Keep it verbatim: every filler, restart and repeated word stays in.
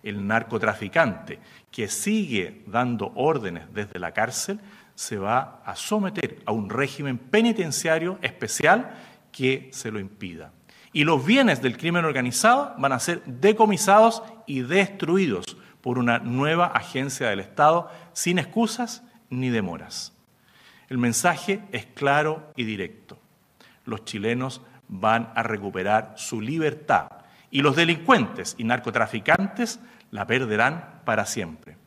El narcotraficante que sigue dando órdenes desde la cárcel se va a someter a un régimen penitenciario especial que se lo impida. Y los bienes del crimen organizado van a ser decomisados y destruidos por una nueva agencia del Estado sin excusas ni demoras. El mensaje es claro y directo. Los chilenos van a recuperar su libertad y los delincuentes y narcotraficantes la perderán para siempre.